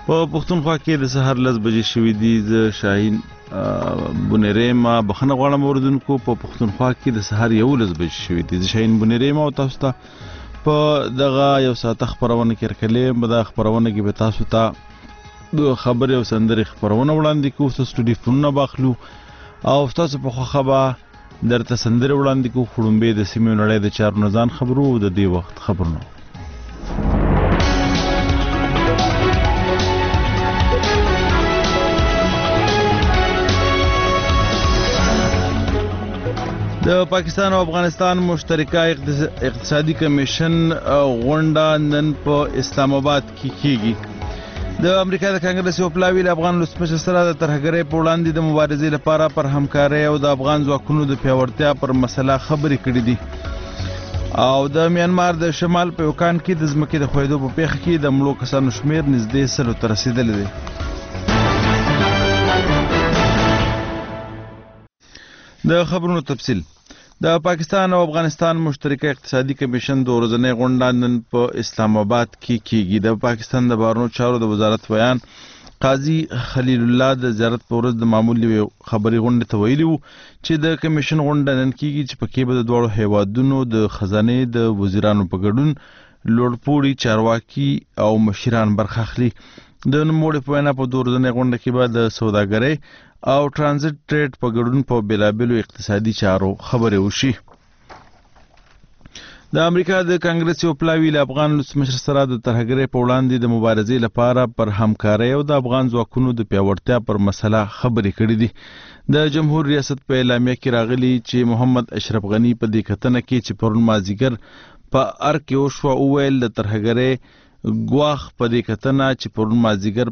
په پښتونخوا کې د سهار 10 بجې شوي دي. زه شاهین بونیریم بخښنه غواړم اوریدونکو. په پښتونخوا کې د سهار 11 بجې شوي دي. زه شاهین بونیریم او تاسو ته په دغه یو ساعته خپرونه کې ورکلیم. په دغه خپرونه کې به تاسو ته د خبرې او سندرې خپرونه وړاندې کوو. ستاسو ټلیفونونه به اخلو او ستاسو په خوښه به درته سندرې وړاندې کوو. خړومبې د سیمې نړۍ د چارو نه ځان خبرو د دې وخت خبرونه. د پاکستان او افغانستان مشترکه اقتصادي کمیشن غونډه نن په اسلام آباد کې کیږي. د امریکا د کانګرس یو پلاوی له افغان ولسمشر سره د ترهګرۍ په وړاندې د مبارزې لپاره پر همکارۍ او د افغان ځواکونو د پیاوړتیا پر مسله خبرې کړې دي. او د میانمار د شمال په یوکان کې د ځمکې د ښویېدو په پیښه کې د مړو کسانو شمېر نږدې 100 ته رسېدلی دی. د خبرونو تفصیل. د پاکستان او افغانستان مشترکه اقتصادي کمیشن د ورځنۍ غونډه نن په اسلام آباد کې کیږي. د پاکستان د بهرنیو چارو د وزارت بیان قاضي خلیل الله د زیارت په ورځ د معمولي خبري غونډې ته ویلي وو چې د کمیشن غونډه نن کیږي چې پکې به د دواړو هیوادونو د خزانې د وزیرانو په ګډون لوړپوړي چارواکي او مشران برخه اخلي. د نوموړي په وینا په ورځنۍ غونډه کې به د سوداګرۍ او ټرانزیت ټریډ په ګډون په بیلابیلو اقتصادي چارو خبرې وشي. د امریکا د کانګرس یو پلاوی له افغان ولسمشر سره د ترهګرۍ په وړاندې د مبارزې لپاره پر همکارۍ او د افغان ځواکونو د پیاوړتیا پر مسله خبرې کړې دي. د جمهور ریاست په اعلامیه کې راغلي چې محمد اشرف غنی په دې کتنه کې چې پرون مازدیګر په ارګ کې وشوه وویل د ترهګرۍ ګواښ په دې کتنه چې پرون مازدیګر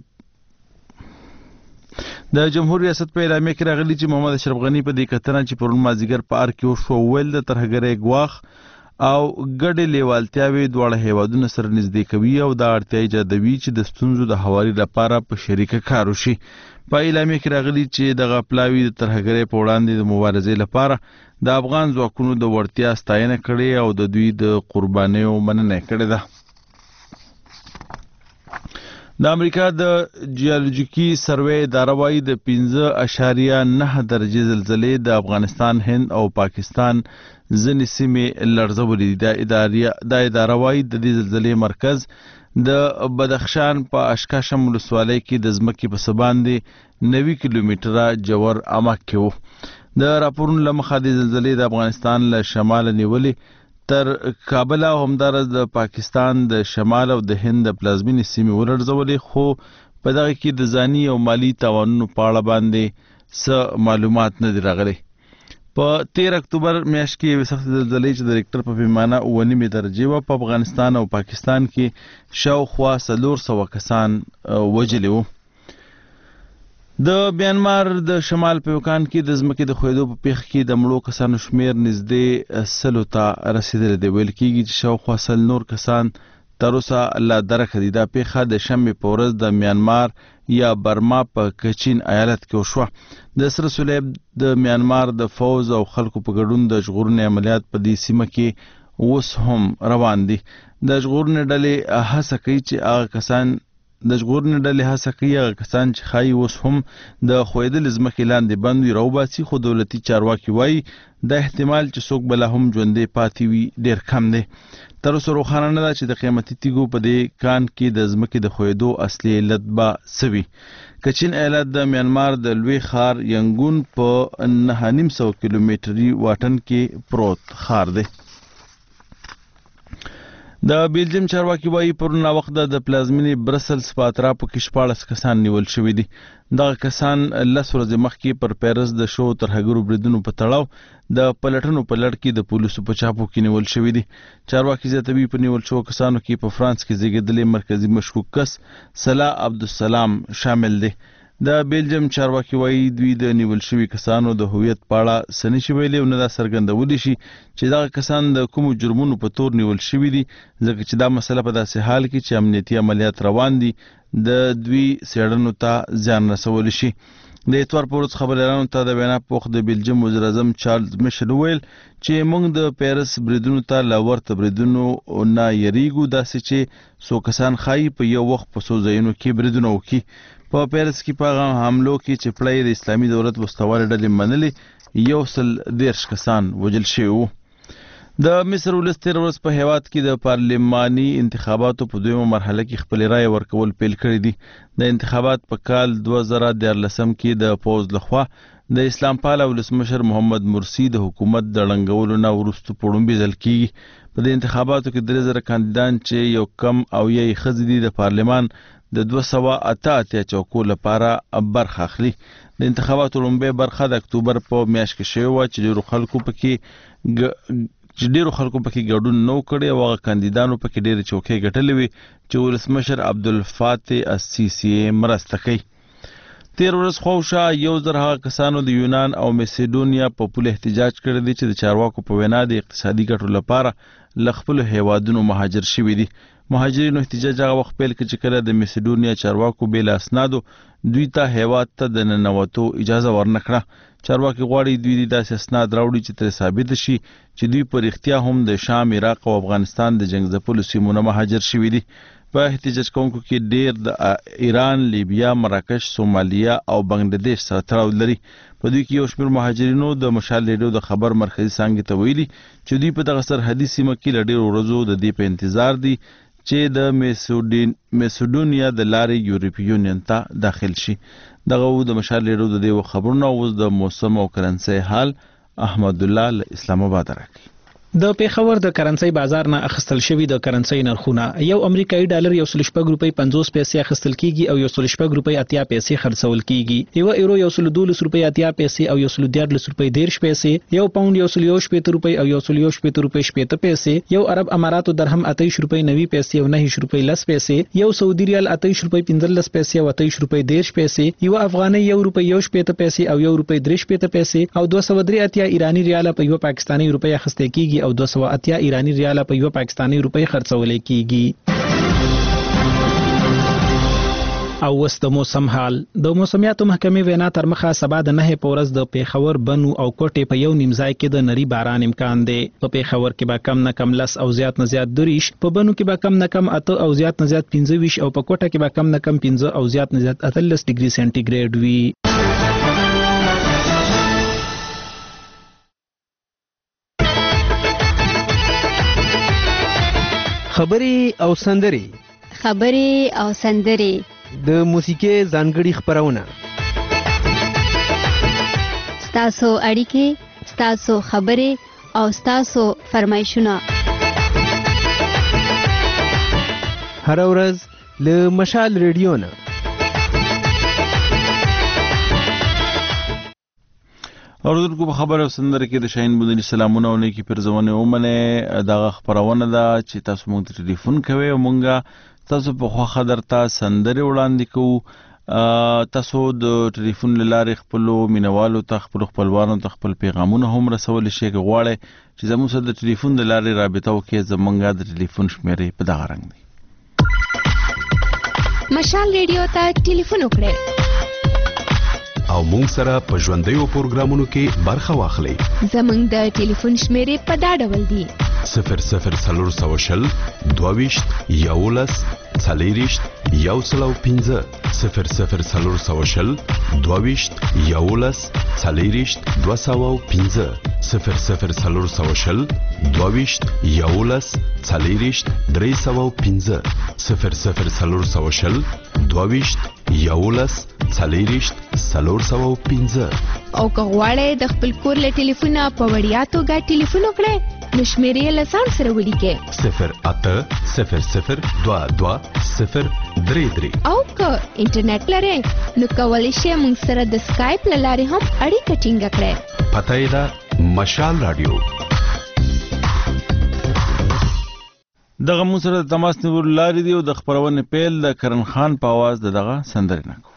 د جمهور ریاست په اعلامیه کې راغلي چې محمد اشرف غنی په دې کتنه چې پرون مازدیګر په ارګ کې وشوه وویل د ترهګرۍ ګواښ او ګډې لیوالتیاوې دواړه هیوادونه سره نږدې کوي او دا اړتیا ایجادوي چې د ستونزو د هواري لپاره په شریکه کار وشي. په اعلامیه کې راغلي چې دغه پلاوی د ترهګرۍ په وړاندې د مبارزې لپاره د افغان ځواکونو د وړتیا ستاینه کړې او د دوی د قربانیو مننه کړې ده. د امریکا د جیولوژیکي سروې اداره وايي د 5.9 درجې زلزلې د افغانستان، هند او پاکستان ځینې سیمې لړزولې دي. دا اداره وايي د دې زلزلې مرکز د بدخشان په اشکاشم ولسوالۍ کې د ځمکې په څه باندې 90 کیلومتره جوړ عمق کې و. د راپورونو له مخه د زلزلې د افغانستان له شماله نیولې تر کابل او همدارس د پاکستان د شمال او د هند د پلازمینې سیمې ولړزولې، خو په دغه کې د ځاني او مالی تاوانونو په اړه باندې څه معلومات نه دي راغلي. په 13 اکتوبر میاشت کې یوې سختې زلزلې چې د ریکټر په پیمانه 9.5 درجې وه په افغانستان او پاکستان کې شاوخوا 400 کسان وژلي وو. د میانمار د شمال په یوکان کې د ځمکې د ښویېدو په پیښه کې د مړو کسانو شمېر نږدې 100 ته رسېدلی دی. ویل کېږي چې شاوخوا 100 نور کسان تر اوسه لا درکه دي. دا پیښه د شنبې په ورځ د میانمار یا برما په کچین ایالت کې وشوه. د سره صلیب د میانمار د فوز او خلکو په ګډون د ژغورنې عملیات په دې سیمه کې اوس هم روان دي. د ژغورنې ډلې هڅه کوي چې هغه کسان چې ښایي اوس هم د ښویېدلې ځمکې لاندې بند وي راوباسي، خو دولتي چارواکي وایي دا احتمال چې څوک بله هم ژوندی پاتې وي ډېر کم دی. تر اوسه روښانه نه ده چې د قیمتي تیږو په دې کان کې د ځمکې د ښویېدو اصلي علت به څه وي. کچین ایالت د میانمار د لوی ښار ینګون په 9.5 کیلومتري واټن کې پروت ښار دی. د بیلجیم چارواکي وایي پرون ناوخته د پلازمینې برسلز په اطرافو کې 14 کسان نیول شوي دي. دغه کسان 10 ورځې مخکې پر پیرس د شو ترهګرو بریدونو په تړاو د پلټنو په لړ کې د پولیسو په چاپو کې نیول شوي دي. چارواکي زیاتوي په نیول شوو کسانو کې په فرانس کې زیږېدلی مرکزي مشکوک کس صلاح عبدالسلام شامل دی. د بیلجیم چارواکي وایي دوی د نیول شوي کسانو د هویت په اړه څه نشي ویلی او نه دا څرګندولی شي چې دغه کسان د کومو جرمونو په تور نیول شوي دي، ځکه چې دا مسله په داسې حال کې چې امنیتي عملیات روان دي د دوی څېړنو ته زیان رسولی شي. د اتوار په ورځ خبريالانو ته د وینا پوښ د بلجیم وزیر اعظم چارلز میشل ویل چې موږ د پیرس بریدونو ته لا ورته بریدونو نه یریږو، داسې چې څو کسان ښایي په یو وخت په څو ځایونو کې بریدونه وکړي. په پیرس کې په حملو کې چې پړی د اسلامي دولت وسوالې ډلې منلې 110 کسان وژل شوي وو. د مصر ولس تېره ورځ په هیواد کې د پارلماني انتخاباتو په دویمه مرحله کې خپلې رایې ورکول پیل کړي دي. د انتخابات په کال 2014 کې د پوز لخوا د اسلام پاله ولسمشر محمد مرسی د حکومت د ړنګولو نه وروسته په لومړي ځل کېږي. په د انتخاباتو کې 3000 کاندیدان چې یو کم او یې ښځې دي د پارلمان د 288 چوکو لپاره برخه اخلي. د انتخاباتو لومړۍ برخه د اکتوبر په میاشت کې شوې وه چې ډېرو خلکو پکې ګډون نه کړی او هغه کاندیدانو پکې ډېرې چوکۍ ګټلې وي چې ولسمشر عبدالفاتح السیسی مرسته کوي. تېر ورځ خواوشا 1000 هغه کسانو د یونان او میسیډونیا په پوله احتجاج کړی دی چې د چارواکو په وینا د اقتصادي ګټو لپاره له خپلو هیوادونو مهاجر شوي دي. مهاجرینو احتجاج هغه وخت پیل کړ چې کله د میسیډونیا چارواکو بې له اسنادو دوی ته هیواد ته د ننوتو اجازه ورنه کړه. چارواکي غواړي دوی داسې اسناد راوړي چې ترې ثابت شي چې دوی په رښتیا هم د شام، عراق او افغانستان د جنګ ځپلو سیمو نه مهاجر شوي دي. په احتجاج کوونکو کې ډېر د ایران، لیبیا، مراکش، سومالیا او بنګلاديش سره تړاو لري. په دوی کې یو شمېر مهاجرینو د مشال ریډیو د خبر مرکزي څانګې ته ویلي چې دوی په دغه سرحدي سیمه کې له ډېرو ورځو د دې په انتظار دي چې د میسیډونیا د لارې یورپي یونین ته داخل شي. دغه د مشال ریډیو د دې خبرونه اوس د موسم او کرنسۍ حال احمد الله له اسلام آباد راکړي. د پیښور د کرنسۍ بازار نه اخیستل شوی د کرنسۍ نرخونه یو امریکایي ډالر 1.50 روپۍ 50 پیسې اخیستل کیږي او 1.50 روپۍ 80 پیسې خرڅول کیږي. یو ایرو 112 روپۍ 80 پیسې او 114 روپۍ 10 پیسې، یو پاوند 160 روپۍ او 160 روپۍ 70 پیسې، یو عرب اماراتو درهم 28 روپۍ 90 پیسې او 9 روپۍ 10 پیسې، یو سعودي ریال 28 روپۍ 15 پیسې او 28 روپۍ 10 پیسې، یو افغاني 1 روپۍ 70 پیسې او 1 روپۍ 30 پیسې او 283 ایرانی ریال په یو پاکستاني روپۍ اخیستل کیږي او 280 ایرانی ریال په یو پاکستاني روپۍ خرڅول کیږي. او وس د موسم حال. د موسمیاتو محکمې وینا تر مخه سبا د 9 په ورځ د پیښور، بنو او کوټې په یو نیم ځای کې د نری باران امکان دی. په پیښور کې به کم نه کم 10 او زیات نه زیات 30، په بنو کې به کم نه کم 8 او زیات نه زیات 25 او په کوټه کې به کم نه کم 15 او زیات نه زیات 18 ډیګري سنټیګریډ وي. خبرې او سندرې د موسیقي ځانګړي خبرونه، ستاسو اړیکې، ستاسو خبرې او ستاسو فرمایشونه هر ورځ له مشال ریډیو نه. اوردونکو په خبر او سندره کې د شاهین بودنی سلامونه او نیکی پرزونه ومنه. دغه خبرونه ده چې تاسو مونږ ته ټلیفون کوئ او مونږ تاسو په خوښه درته سندره وړاندې کوو. تاسو د ټلیفون لارې خپل مینوالو ته، خپل خپلوانو ته خپل پیغامونه هم رسول شي. غواړئ چې زموږ سره د ټلیفون د لارې رابطه وکړئ، زمونږ د ټلیفون شمیرې په دغه رنګ دی. مشال ریډیو ته ټلیفون وکړئ او مونږ سره په ژوندیو پروګرامونو کې برخه واخلئ. زمونږ د ټلیفون شمیرې په دا ډول دي: 0040 22 11 40 105 0040 22 11 40 205 0040 22 11 40 305 0040 22 11 40 305. او که غواړئ د خپل کور له ټلیفونه په وړیا توګه ټلیفون وکړئ نو شمیرې له ځان سره ولیکئ 0800 22 033. او که انټرنیټ لرئ نو کولی شئ موږ سره د سکایپ له لارې هم اړیکه ټینګه کړئ. پته یې ده مشال رادیو. دغه موږ سره د تماس نیولو لارې دی او د خبرونې پیل د کرن خان په आवाज دغه سندرې نه کوو.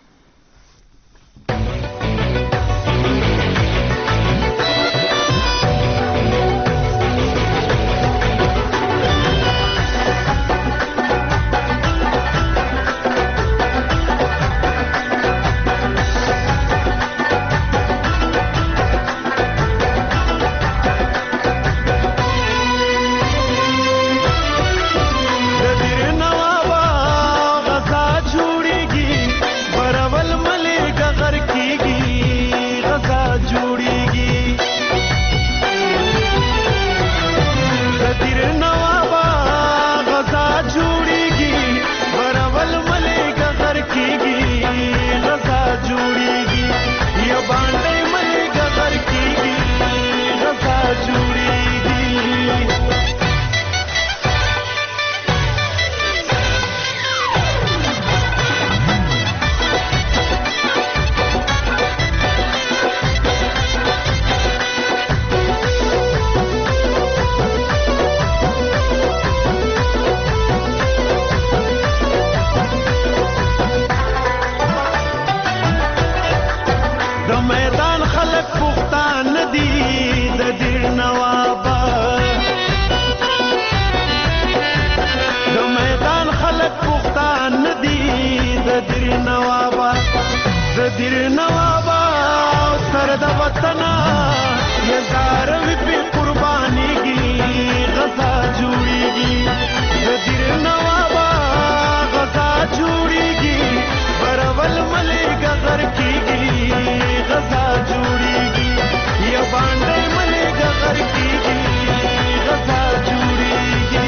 دیر نوابا سر د وطنا یزار وی په قربانیږي غزا جوړیږي د دیر نوابا غزا جوړیږي برول ملګ غر کیږي غزا جوړیږي یا باندې ملګ غر کیږي غزا جوړیږي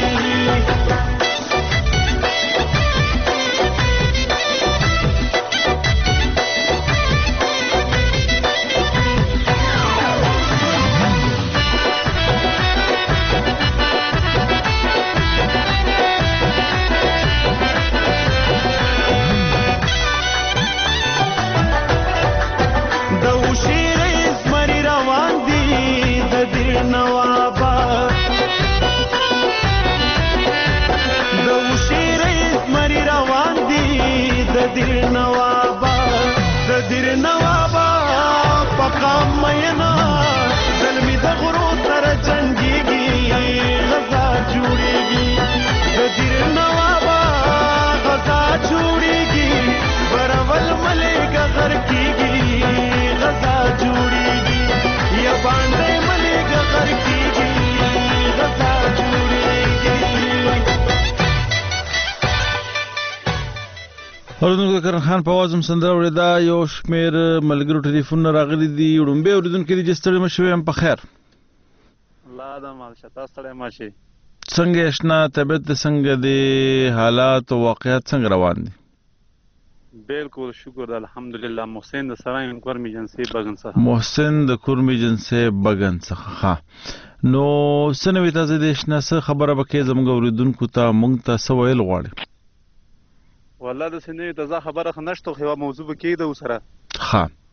اوریدونکو د کرن خان په आवाज هم سندره اورېدا. یو شمېر ملګرو ټلیفونونه راغلي دي. وړومبی اوریدونکي دي چې ستړي مه شوي، هم په خیر. الله د مالشه تاسو ستړی مه شئ. څنګه اشنا طبیعت د څنګه د حالات او واقعیت څنګه روان دي؟ بالکل شکر الحمدلله. محسن د سراین کورمي جنسي بغن څخه. محسن د کورمي جنسي بغن څخه. ها نو څه نوې تازه د اشنا څه خبره به کې زموږ اوریدونکو ته موږ ته څه ویل غواړي؟ والله د سنوي تازه خبره خو نشته، خو یوه موضوع به کېده سره.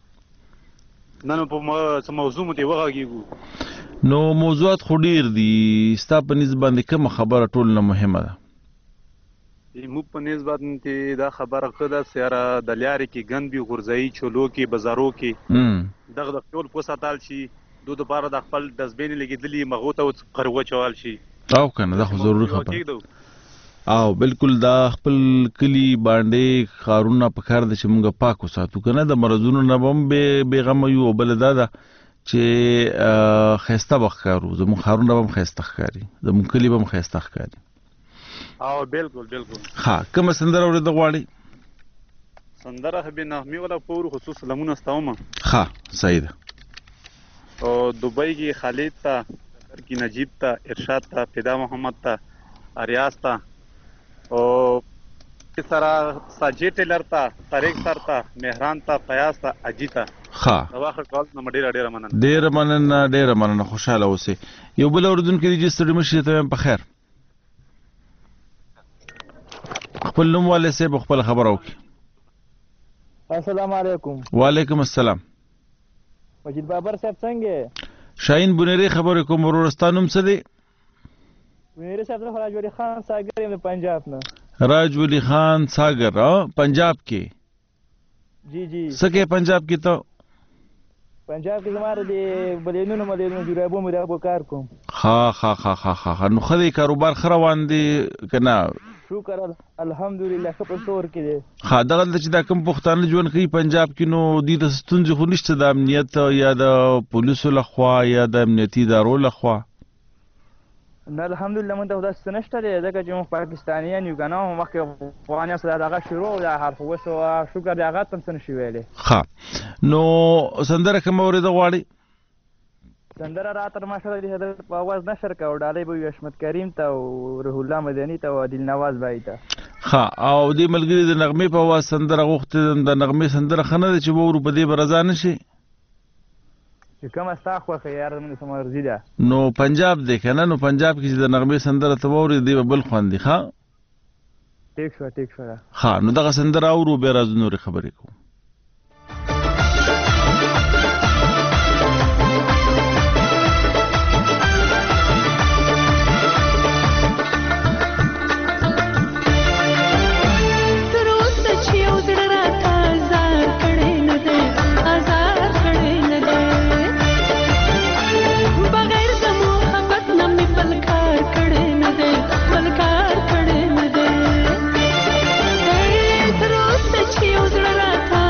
ښه نن په څه موضوع مو دې وغږېږو. نو موضوعات خو ډېر دي، ستا په نسبت باندې کومه خبره ټول نه مهمه ده؟ موږ په نسبت باندې دا خبره ښه ده چې یاره د لارې کې ګند وي، غورځایي چولو کې بازارو کې دغه د ټول وساتل شي، دو دپاره د خپل ډسبین لګېدلي مغو ته قر وچول شي. او که نه دا خو ضروري خبره. او بالکل دا خپل کلی باندې ښارونه په کار ده چې موږ پاک وساتو، که نه د مرضونو نه به هم بېغمه یو. او بله دا ده چې ښایسته به ښکارو، زموږ ښارونه به هم ښایسته ښکاري، زموږ کلي به هم ښایسته ښکاري. او بالکل بالکل. ښه کومه سندره اورېده غواړئ؟ سندره خو بې نغمې والا پور خصوص لمونه ستومه. ښه صحیح ده. او دوبۍ کې خالد ته، کې نجیب ته، ارشاد ته، فدا محمد ته، اریاز ته، او سره ساجي ټیلر ته، طارق سر ته، مهران ته، فیاض ته، اجي ته. ښه د واخر کال نه ډېره مننه. ډېره مننه، ډېره مننه. خوشحاله اوسئ. یو بل اورېدونکی دی چې ستړي مه شئ، ته هم په خیر. خپل نوم والي صاحب خپله خبره وکړي. السلام علیکم. وعلیکم السلام. مجید بابر صاحب څنګه؟ شاهین بنيري خبرې کوم. ورور ستا نوم څه دی؟ بنيري صاحب زه راج ولی خان ساګر یم د پنجاب نه. راج ولی خان ساګر پنجاب کې؟ جی جی. څه کې پنجاب کې ته؟ پنجاب کې زما د بلینونو مدینونو جرابو مې کار کوم. ها نو ښه دی، کاروبار ښه روان دی که نه؟ شکر الحمدلله ښه په طور کې دی. ها دغلته چې دا کوم پښتانه ژوند کوي پنجاب کې، نو دوی ته ستونزې خو نشته د امنیت یا د پولیسو لخوا یا د امنیتي ادارو لخوا؟ نه الحمدلله موږ ته داسې څه نشته دی، ځکه چې موږ پاکستانیان یو که نه مخکې افغانیان سره دغه شروع دا حرف اوس شکر دی هغه ته هم څه نشي ویلی. ښه نو سندره کومه اورېده غواړئ؟ سندره راته ماشاءالله د حضرت په اواز نشر کوو، ډالۍ به وي عصمت کریم ته او روح الله مدني ته او عادل نواز بھائی ته. ښه او دې ملګري د نغمې په اواز سندره غوښتې، د نغمې سندره ښه نه ده چې واورو، په دې به رضا نه شي؟ چې کومه ستا خوښه یاره زموږ څه مرضي ده. نو پنجاب دی که نه؟ نو پنجاب کې چې د نغمې سندره ته واورې دی به بل خوند دی. ښه ټیک شوه. ښه نو دغه سندره اورو، بیا راځو نورې خبرې کوو. تر اوسه چې یو زړه راته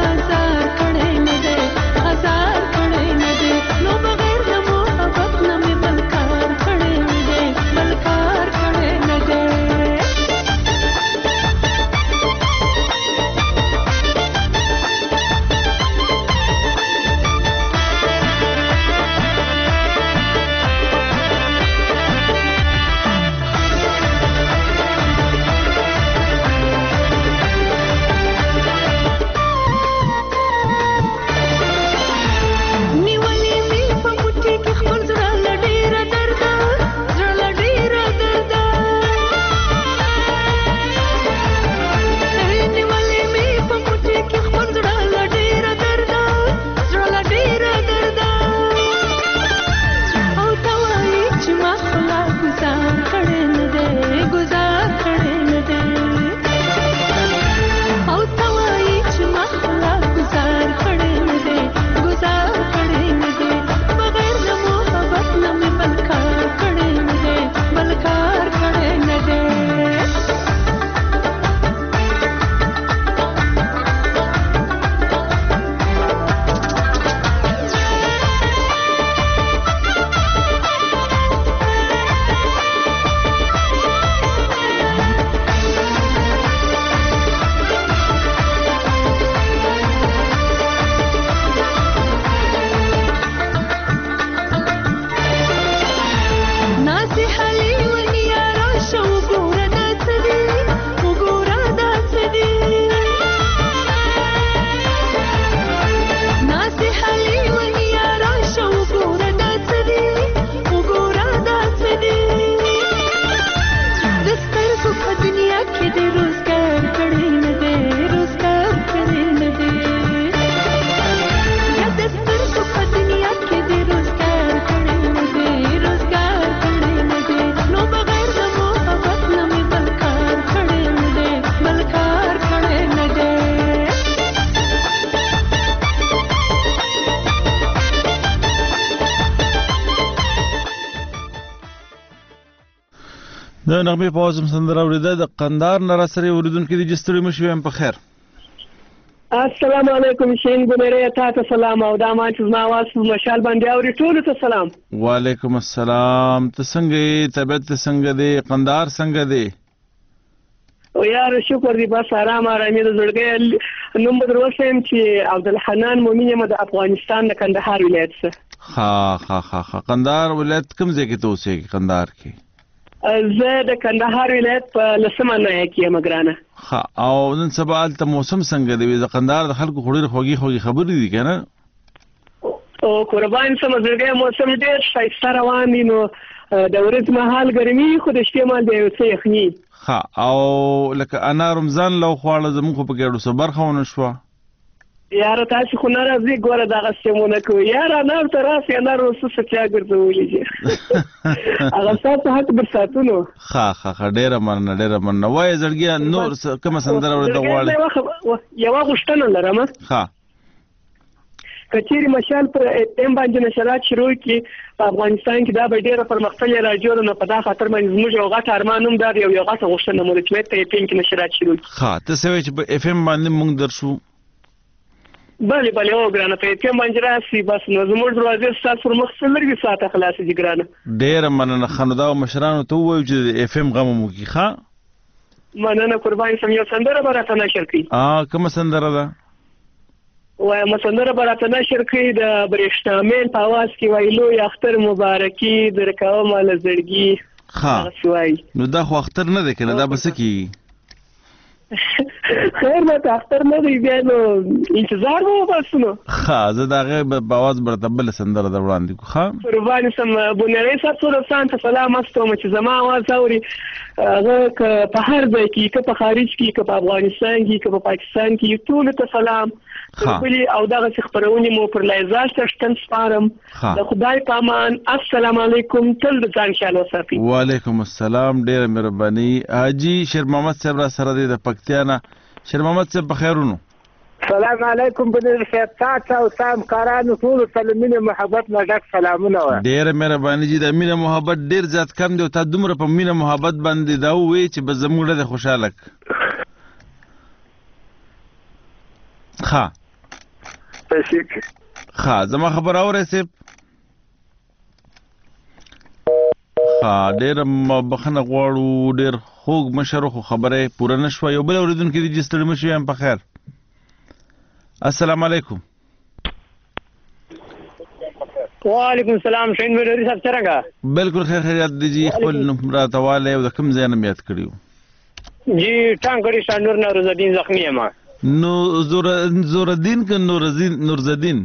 د نغمې په وزم سندره اوریده د قندار نه راسره اوریدونکو دي جستړي مشو هم په خیر. السلام علیکم شین ګمره ته سلام او دا ما چې ما واس مشال باندې اوري ټول ته سلام. وعلیکم السلام. ته څنګه طبیعت څنګه دی قندار څنګه دی؟ او یار شکر دی بس آرام د زړګي نوم بدر وسم چې عبدالحنان مومن یم د افغانستان د کندهار ولایت څخه. ها قندهار ولایت کوم ځای کې ته اوسېږې قندهار کې؟ زه د کندهار ولایت په لسمه ناحیه کې یم ګرانه. ها او نن سبا هلته موسم څنګه دی؟ د قندهار د خلکو خو ډېرې خوږې خبرې دي که نه؟ او قربان سم زړګی موسم ډېر ښایسته روان دی نو د ورځ مهال ګرمي خو د شپې مهال د یو څه یخني. ها او لکه انا رمضان لو خواړه زموږ خو په ګډو څه برخه ونه شوه. یاره تاسې خو نه راځئ ګوره دغه سیمونه کوي یاره انار ته راسئ انار اوس څه چا ګرځولي دي هغه ستاسو حق در ساتونو. ښه ډېره مننه وایه زړګیه نور کومه سندره اورېدل غواړې؟ یوه غوښتنه لرم. ښه که چیرې مشال پر FM باندې نشرات شروع کړي په افغانستان کې دا به ډېره پرمختللې راډیو ده نو په دا خاطر باندې زموږ یو غټ ارمان هم دا دی یو غټه غوښتنه مو ده چې باید په FM کې نشرات شروع کړي. ښه ته څه وایې چې په FM باندې موږ درشو؟ بلې او ګرانه په FM باندې راسي بس نو زموږ دروازې ستاسو پر مخ څه لرګي ساعته خلاصې دي ګرانه. ډېره مننه ښه نو دا مشرانو ته ووایو چې د FM غم مو وکړي. ښه مننه قربان سم. یو سندره به راته نشر کړي. کومه سندره ده؟ وایم سندره به راته نشر کړي د برېښنامین په اواز کې وایي لوی اختر مبارکي درکومه له زړګي. ښه نو دا خو اختر نه دی که نه دا به څه کېږي؟ خیر نه ته اختر نه دی بیا نو انتظار به وباسو نو. ښه زه د هغې په اواز به راته بله سندره در وړاندې کړو. ښه قربان سم بونیرۍ صاحب ټول افغان ته سلام استوم چې زما اواز اوري هغه که په هر ځای کې که په خارج کې که په افغانستان کې که په پاکستان کې ټولو ته سلام. بلې او دغسې خپرونې مو پر لایزاج ته شتن سپارم. د خدای په امان السلام علیکم تل د ځان خیال وساتئ. وعلیکم السلام ډېره مهرباني. حاجي شیر محمد صاحب را سره دی د پکتیا نه. شیر محمد صاحب په خیرونو. سلام علیکم بنیر صاحب تاسو او سام کارانو ټولو ته له مینې محبت نه ډک سلامونه وایه. ډېره مهرباني جي د مینه محبت ډېر زیات کم دی او تا دومره په مینه محبت باندې دا ووایې چې بس زموږ ډېر خوشحاله ښه زما خبر اورئ صاحب؟ ښه ډېره بخښنه غواړو ډېر خوږ مشر خو خبره یې پوره نه شوه. یو بل اورېدونکي دي چې ستړي مه شوي هم په خیر. السلام علیکم. وعلیکم السلام شهین مدري صاحب څرنګه؟ بالکل خیریت دی جی. خپل نوم راته والی او د کوم ځای نه م یاد کړي وو؟ جی ټانګړي شانور نه روزالدین زخمي یم. نو زورالدین که نورزدین؟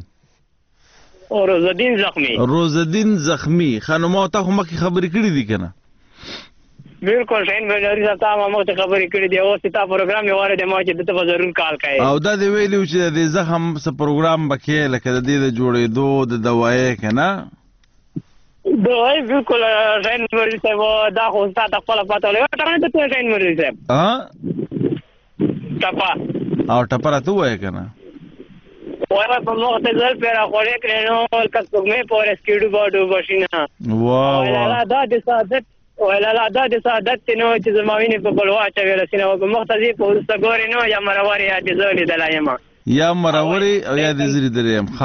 روزالدین زخمي. ښه نو ما تا خو مخکې خبرې کړي دي که نه؟ بالکل شهین مدري صاحب تا ما مخکې خبرې کړي دي. اوس تا پروګرام یې واره دی ما چې دته به ضرور کال کوې. او دا دې ویلي و چې د دې زخم څه پروګرام به کوې لکه د دې د جوړېدو د دوایۍ که نه؟ دوایي بالکل شهین مدري صاحب دا خو ستا ته خپله پته وله. یوه ټپه نه ته شهین مدري صاحب ټپه او ټپه راته ووایه که نه؟ وایه په مختزل پیرا خوړې کړې نو لکه سپوږمۍ پورې سکېډو به ډوبه شي نه. وایه دا د سعادت ویلالا دا د سعادت دی نو چې زما وینې په بل واچوې رسینه په مختزي په وروسته ګورې نو یا مرورې یا دې زه لیدلی یم. یا مرورې او یا دې زه لیدلی یم.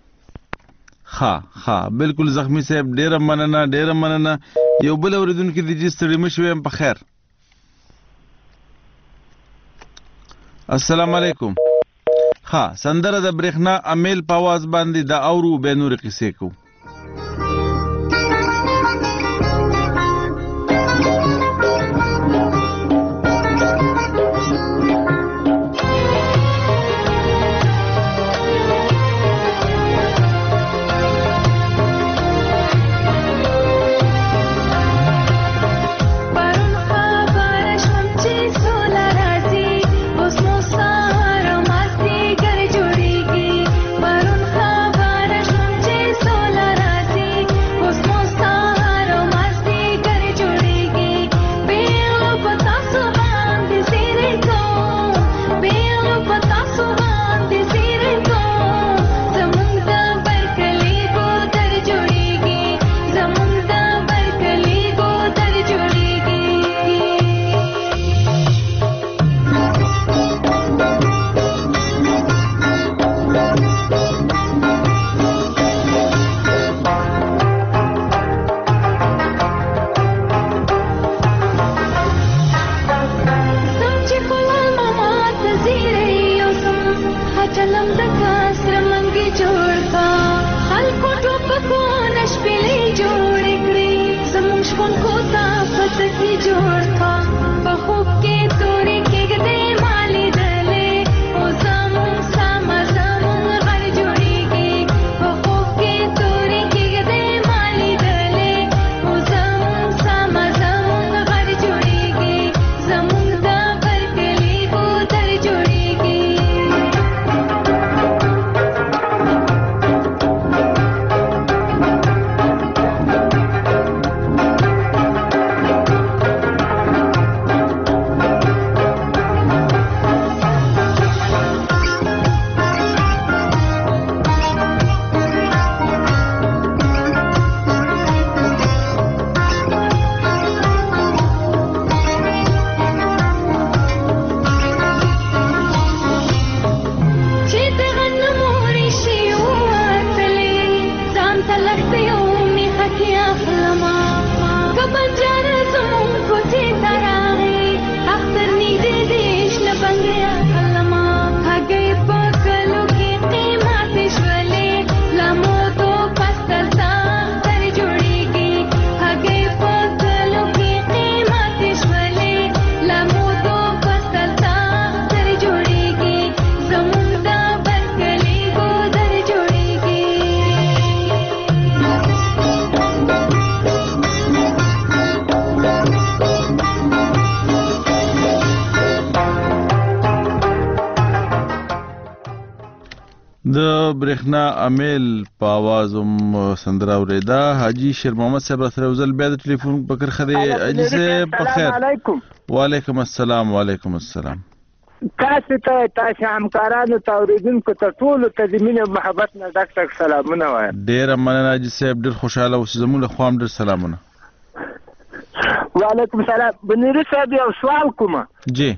ښه بالکل زخمي صاحب ډېره مننه. یو بل اورېدونکي دي چې ستړي مه شوي یم په خیر. السلام علیکم. سندره د برېښنا امیل په اواز باندې د اورو بیا نورې قصې کوو. सोला सखी जोड़ता बखूब के तोरे के गदे माली दले ओ जामुन सामा जामुन घर जोड़ेगी बखूब के तोरे के गदे माली दले ओ जामुन सामा जामुन घर जोड़ेगी जामुन दा बरकली वो दर जोड़ेगी د برېښنا امیل په आवाज هم سندره اوریدا. حاجی شیر محمد صاحب سره وزل بیا د ټلیفون پکر خدي. حاجی صاحب بخیر. علیکم. وعلیکم السلام. وعلیکم السلام. تاسو همکارانو ته اوریدونکو ته ټولو ته د مینې او محبت نه ډک ډک سلامونه وایم. ډېره مننه حاجی صاحب، ډېر خوشاله اوسئ. زموږ له خوا هم ډېر سلامونه. وعلیکم السلام. بنيري صاحب یو سوال کوم. جی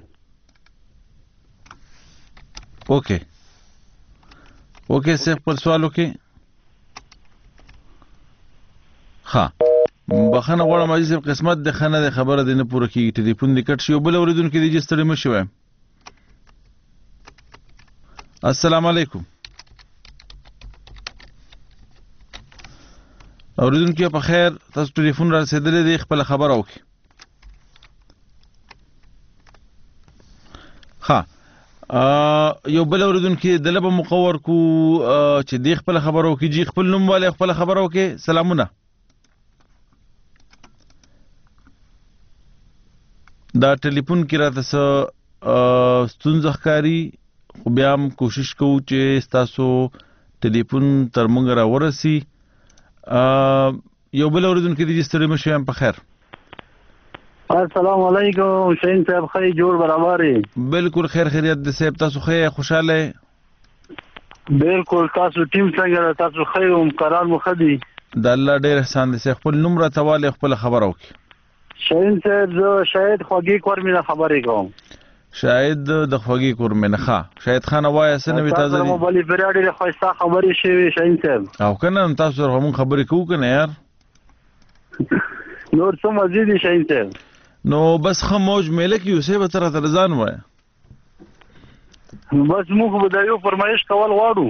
اوکې صاحب خپل سوال وکړئ. ها بخښنه غواړم حاجي صاحب، قسمت د ښه نه دی، خبره دې نه پوره کېږي، ټلیفون دې کټ شي. یو بل اورېدونکی دی چې ستړی مه شي وایم. السلام علیکم. اورېدونکی په خیر، تاسو ټلیفون را رسېدلی دی، خپله خبره وکړئ. ها یو بل اورېدونکی دله به مقور کو چې دی خپله خبره وکړي. جی خپل نوم والی خپله خبره وکړئ. سلامونه. دا ټلیفون کې راته څه ستونزه ښکاري، خو بیا هم کوشش کوو چې ستاسو ټلیفون تر موږ راورسي. یو بل اورېدونکی دی چې ستړي مه شئ، په خیر. السلام علیکم شاهین صاحب، خی جوړ برابر یې؟ بالکل خیر خیریت دی صاحب، تاسو ښه یې؟ خوشحاله یې؟ بالکل. تاسو ټیم څنګه ده؟ تاسو ښه یې؟ همکاران مو ښه دي؟ د الله ډېر احسان دی صاحب. خپل نوم راته والی، خپله خبره وکړي. شاهین صاحب زه شاهد خوږې کور مې نه خبرې کوم. شاهد د خوږې کور مې نه. ښه شاهد خانه وایه څه نوې تازه دي؟ موبایل پرې ډېرې ښایسته خبرې شوې شاهین صاحب. او که نه تاسو سره مونږ خبرې کوو که نه یار؟ نور څه مزې دي شاهین صاحب؟ نو بس ښه موج میله کې اوسئ، به ته راته ځان وایه. بس موږ به د یو فرمایش کول غواړو.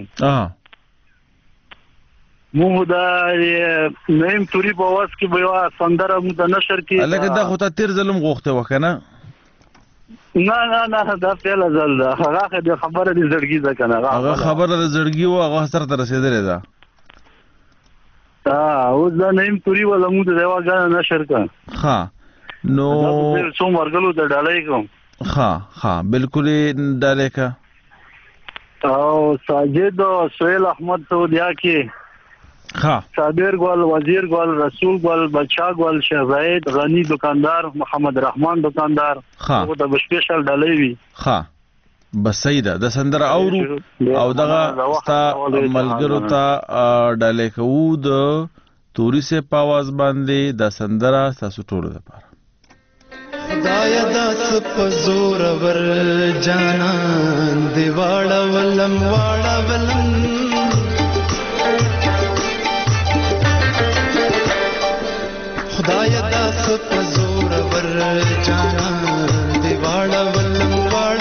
موږ د نعیم توري په اواز کې به یوه سندره موږ د نشر کې. هلکه دا خو تا تېر ځل هم غوښتې وه که نه؟ نه دا پیله ځل ده. هغه خبره د زړګي ده که نه؟ هغه خبره د زړګي وه، هغه سر ته رسېدلې ده. اوس دا نعیم توري والا موږ د یوه ګانه نشر کړه. ښه نو څو مرګلو ته ډالۍ کوم. ښه بالکل یې ډالۍ که. او ساجد سهیل احمد سعودیا کې صابر ګل، وزیر ګل، رسول ګل، بچا ګل، شهزاید غنی دکاندار، محمد رحمان دکاندار، هغه ته به سپیشل ډالۍ وي. بس صحیح ده. د سندره اورو او دغه ستا ملګرو ته ډالۍ کوو د توري صاحب په اواز باندې دا سندره ستاسو ټولو دپاره. خدایا دا څه په زورور جانان دی واړولم خدایا دا څه په زورور جانان دی واړولم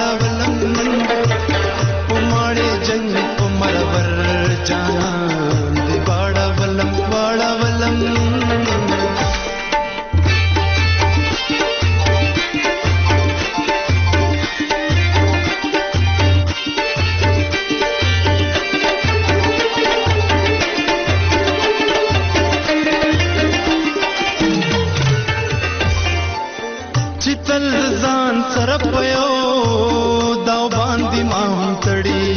پماړې جنګ پمرور جانان دی واړولم چتل ځان سره پيو دا باندې ما هم تړي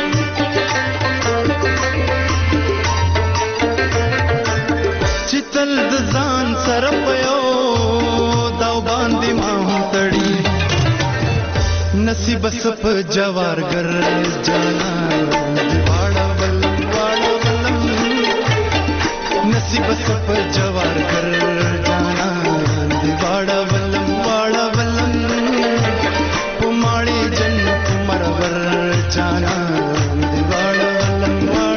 چتل ځان سره پيو دا باندې ما هم تړي نصیب سپ جوارګر جانا واړه واړه ولم نصیب سپ جوارګر جانا واړه ولم پماړي جنت مرور جانا واړه ولم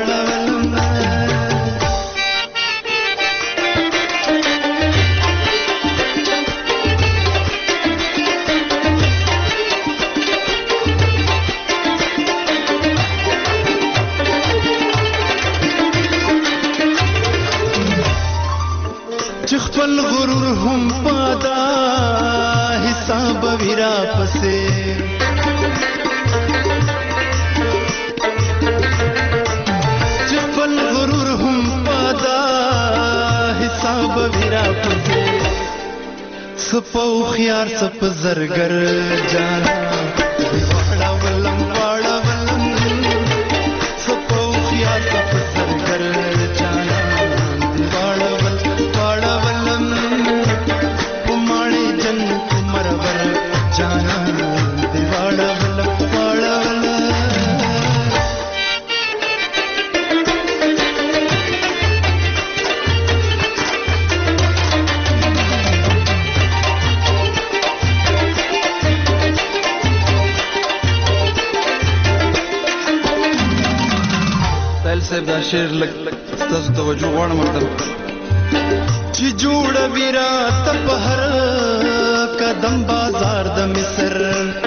خپل غرور هم پادا حساب ویرا پسې خپل غرور هم پادا حساب ویرا پسې سپو خيار سپ زرګر جانا واړه ولم سپو خيار سپ زرګر جانا واړه جانا دیواړه ولم واړه سهیل صاحب دا شعر لږ ستاسو توجه غواړم ورته چې جوړ ویرا تپ هر قدم بازار د مصر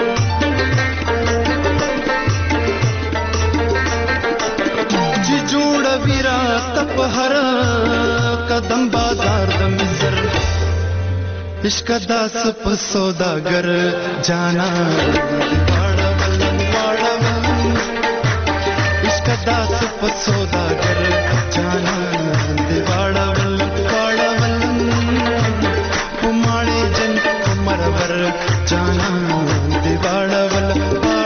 چې جوړ ویرا تپ هر قدم بازار د مصر عشق داس په سوداګر جانا واړه ولم عشق داس په سوداګر جانا واړه ولم پماړي جنت مرور جانا دیواړه ولم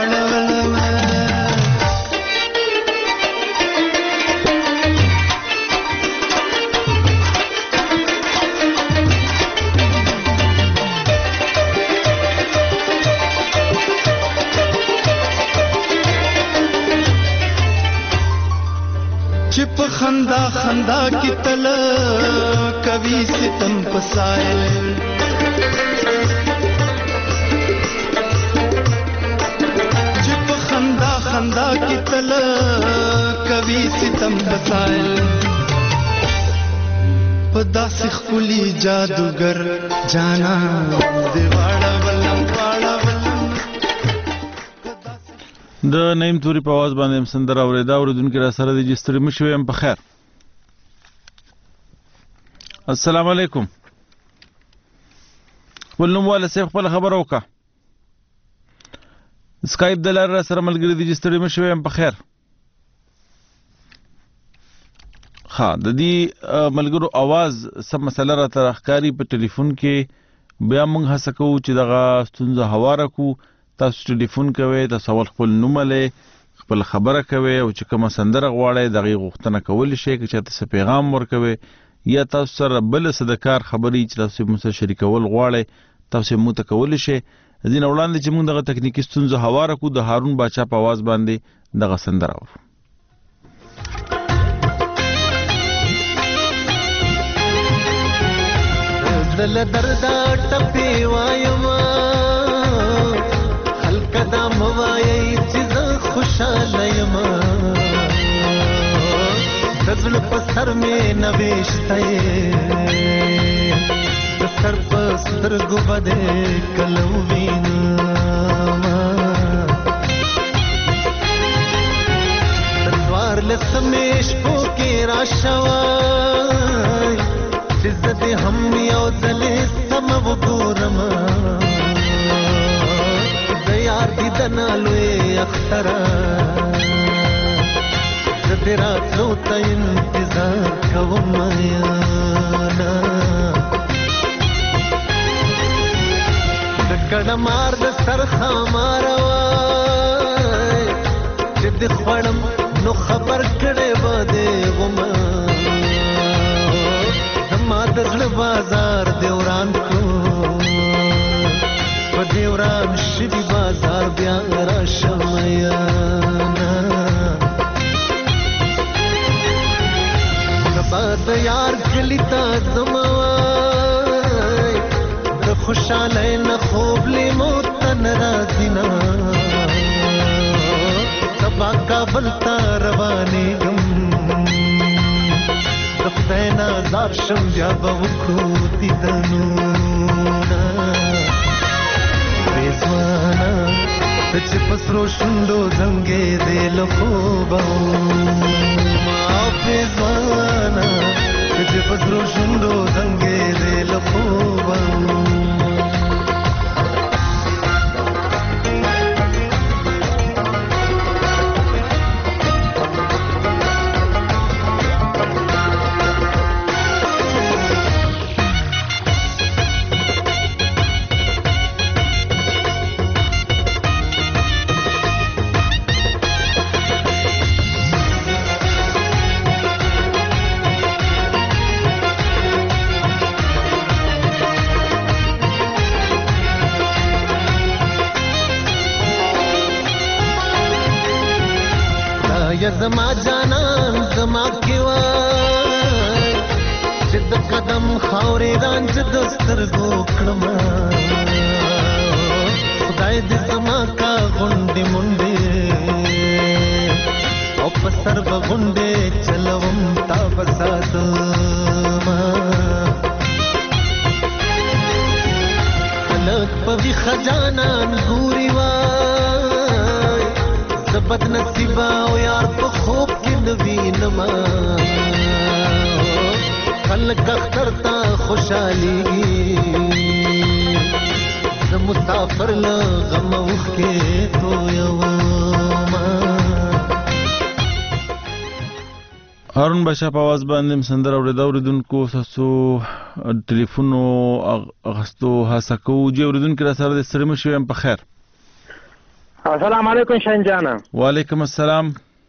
چې په خندا خندا کې تل کوي ستم پسایل چې په خندا خندا کې تل کوي ستم پسایل په داسې خولي جادوګر جانا دیواړه ولم د نیم توري په आवाज باندې سندره اوریدا اوریدونکو را سره د جستړي مشوي هم په خیر السلام علیکم ولنم والا سیف خپل خبر وکا سکایپ د لار سره ملګری د جستړي مشوي هم په خیر ها د دې ملګرو आवाज سم مسله را تر اخکاری په ټلیفون کې بیا موږ هڅه کوو چې دغه ستونزه هواره کو تاسو ټلیفون کوئ تاسو خپل نوم له خپل خبره کوئ او چې کومه سندره غواړئ دغه غوښتنه کول شي چې تاسو پیغام ورکوي یا تاسو سره بل صدکار خبري چې تاسو مو سره شریکول غواړئ تاسو مو ته کول شي ځین وړاندې چې موږ دغه تکنیکی ستونزه هواره کو د هارون باچا په आवाज باندې دغه سندره ورو دل دردا ټپي وایم خلک دا موایي چې خوشاله یم دزل په سر مې نوښته د سر په سترګو باندې کلو وینم تسوار لسمېش په کې راشوي چې زه هم یو ځل سم وګورم د یار دیدن لوی اختر زه دې راتلو ته انتظار کوم یانا د کړه مار د سر خامار وای چې د خړم نو خبر کړه بده وما ما د زړه بازار دیوران کو په دیوران شي بازار بیا را شمیا د یار کلیتا زموای د خوشاله نه خوب لیمو تن راځینا سبا کابل ته روانې غم د خدای نظر شم بیا به وکړو دیدنو ریزوانا چې پسرو شوندو زنګې دې له خوبه ریزوانا چې پسرو شوندو زنګې دې له خوبه زما جانان زما کیوای چې د قدم خاورې رانج د سترګو کړم خدای دې زما کا غونډې مونډې او په سر به غونډې چلوم تا بساتما خلک په ویښه جانان ګوري وای بد نصیبا او یار په خوب کې نوینما خلک اختر ته خوشالي د مسافر له غم وخې تو یو ما هارون بشا په आवाज باندې سندر اوریدونکو تاسو ټلیفون اغستو هڅه کوو چې اوریدونکو را سره د ستړي مشو په خیر السلام علیکم شنجانا وعلیکم السلام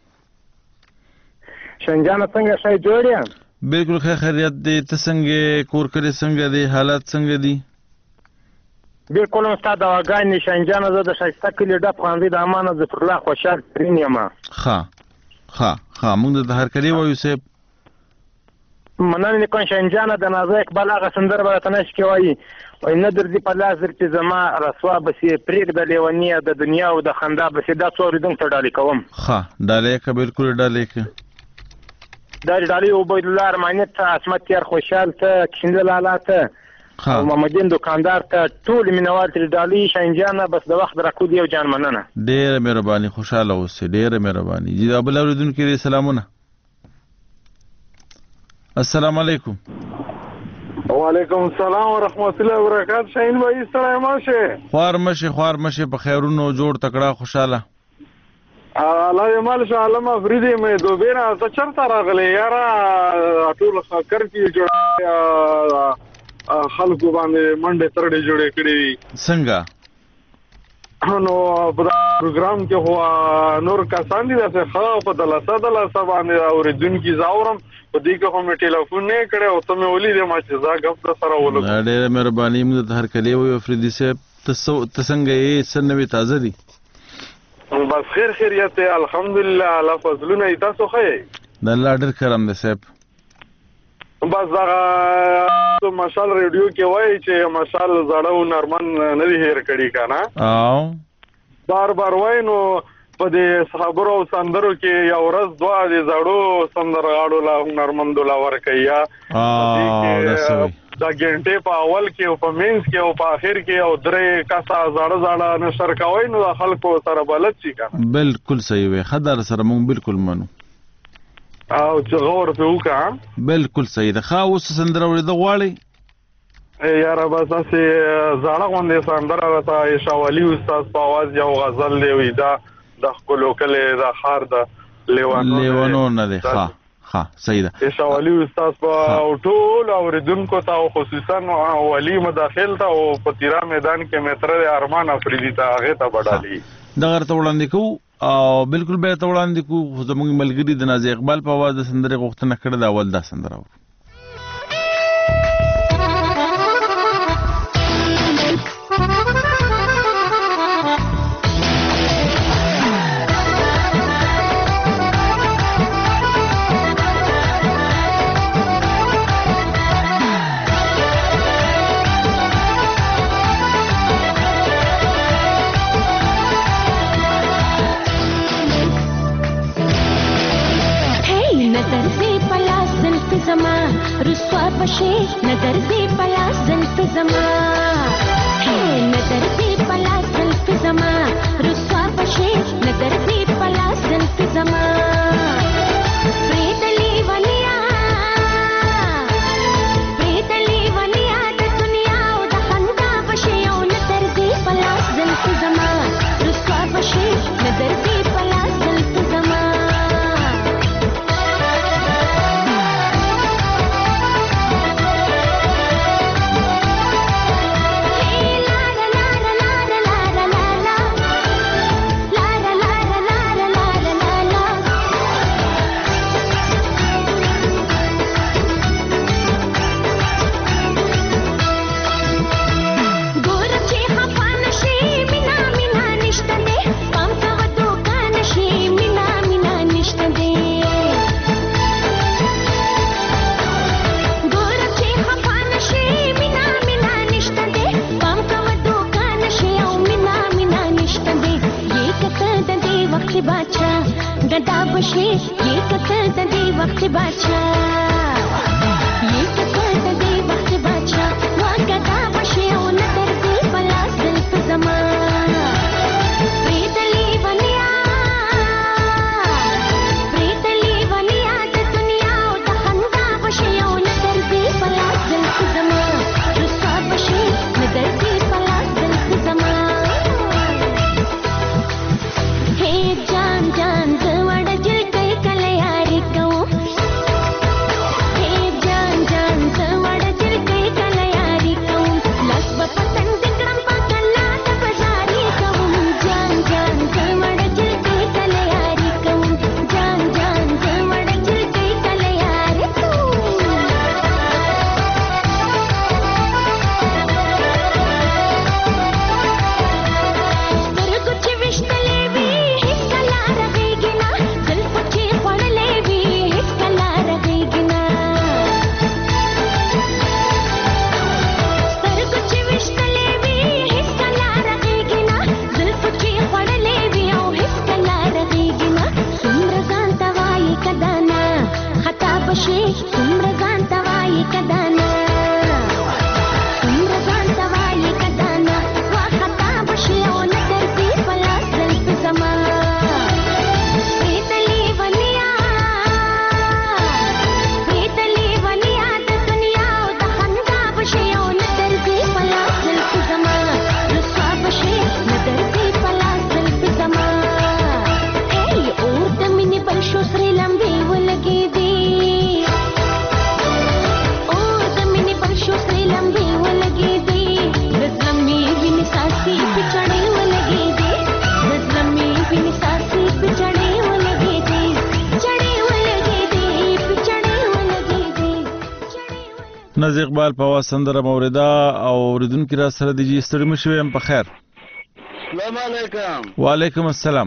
شنجانا څنګه شای جوړیا بالکل خیریت دې ته څنګه کور کړی څنګه دي حالات څنګه دي بالکل استاد واغانی شنجانا زه د شایسته کلی د افغاني د امانه ظفر الله خوشحال پرینیما ها موږ د هر کلی وایو سه مننه کوم شنجانا د نازه اقبال هغه سندر به تنش کې وایي وای نه درځي په لاس چې زما رسوا بسې پریک د لیونیا د دنیا او د خندا بسې دا څوري دم ته ډالې کوم ډالې کا بالکل ډالې کا دا ډالې او عبید الله ارمانیت ته عصمت یار خوشحال ته کشند لالا ته او محمدین دکاندار ته ټول مینوال تر ډالې شنجانا بس د وخت راکو دی او جان مننه ډېر مهرباني خوشاله اوسې ډېر مهرباني جی ابل اوریدونکو سلامونه السلام علیکم وعلیکم السلام ورحمت الله وبرکاته شاهین بھائی سلام ماشه خوار مشه په خیرونو جوړ تکړه خوشاله الله دې مال شه علامه فریدی مې دوبیره ته چرته راغلی یاره ټول خکر کې جوړ خلکو باندې منډه ترډه جوړې کړې څنګه نو په پروګرام کې هو نور کسان دي چې خو په دلاسه باندې اوریدونکو زاورم په دې کې هم ټلیفون نه کړو او ته مې ولې دې ما چې زه غف سره ولګم ډېر مهرباني موږ ته هر کلی وي افریدي صاحب ته څنګه یې سنوي تازه دي بس خیریت الحمدلله الله فضلونه تاسو خې د الله ډېر کرم دې صاحب بس دا مشال ریډیو کې وایي چې مشال زړه نرمن نه دی هیر کړي کنه او بار وای نو په دې صحابرو سندرو کې یو ورځ دوا دي زړو سندرغاړو لا نرمندو لا ورکیا دا ګنټه په اول کې او په مینس کې او په اخر کې او درې کاسه زړه نشر کوي نو خلکو سره بلد شي کنه بالکل صحیح وي خدای سره مونږ بالکل منو او چې غور په وکا بالکل صحیح ده خاص سندره ورې د غواړي یار بس اسه زړه غونډه سندره وتا شاولي استاد په आवाज یو غزل دی وی دا د خپل کله د خار د لیوانو نه دی ها صحیح ده شاولي استاد په ټول اوریدونکو ته خصوصا ولی مداخل ته او په تیرا میدان کې متر ارمان افریدي ته هغه ته بدالي دا غرته وړاندې کو او بالکل به ته وړاندې کو زموږ ملګری د ناز اقبال په आवाज د سندره غوښتنه کړې دا اول دا سندره رسوا بشي نظر دې پلا زلف زما ہے نظر دې پلا زلف زما رسوا بشي نظر دې پلا زلف زما پریتلی ونیا د دنیا او د خندا بشي او نظر دې پلا زلف زما رسوا بشي نظر دې پلا زلف زما ناز اقبال په आवाज سندره موریدا او اوریدونکو را سره د جی ستړي مشوي هم په خیر. السلام علیکم. وعلیکم السلام.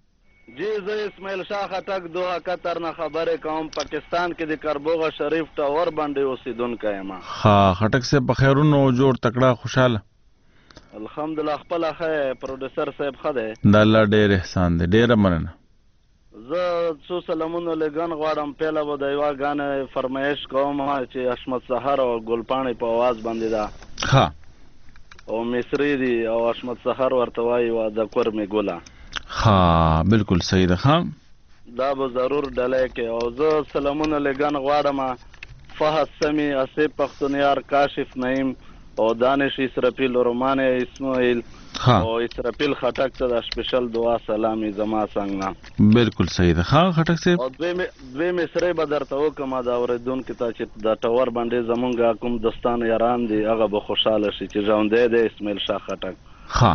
جی زه اسماعیل شاه خټک دوه قطر نه خبره کوم. پاکستان کې د کربوغه شریف ټاور باندې اوسیدونکی یم. ها خټک سے په خیرونو جوړ تکړه خوشاله. الحمدلله خپل خیر پروډوسر صاحب خده. د الله ډېر احسان دی. ډېر مننه. زه څو سلامونه لګن غواړم. پهله به د یوه غانې فرمایش کوم چې حشمت سحر او ګلپاڼې په आवाज باندې ده. ها او مصری دي او حشمت سحر ورته وایي وا د کور می ګولا. ها بالکل صحیح ده. ها دا به ضرور ډلې کې. او زه سلامونه لګن غواړم فهد سمی اسیب پختونیار کاشف نعیم او دانش اسرافیل رومان اسماعیل او اسرافیل خټک ته د سپیشل دعا سلامي زما څنګه بالکل صحیح ده. ها خټک صاحب او دوی مصری به درته وکم دا اوریدونکو ته چې د ټاور باندې زمونږ کوم دوستان یاران دي هغه به خوشاله شي چې ژوندی دی اسماعیل شاه خټک. ها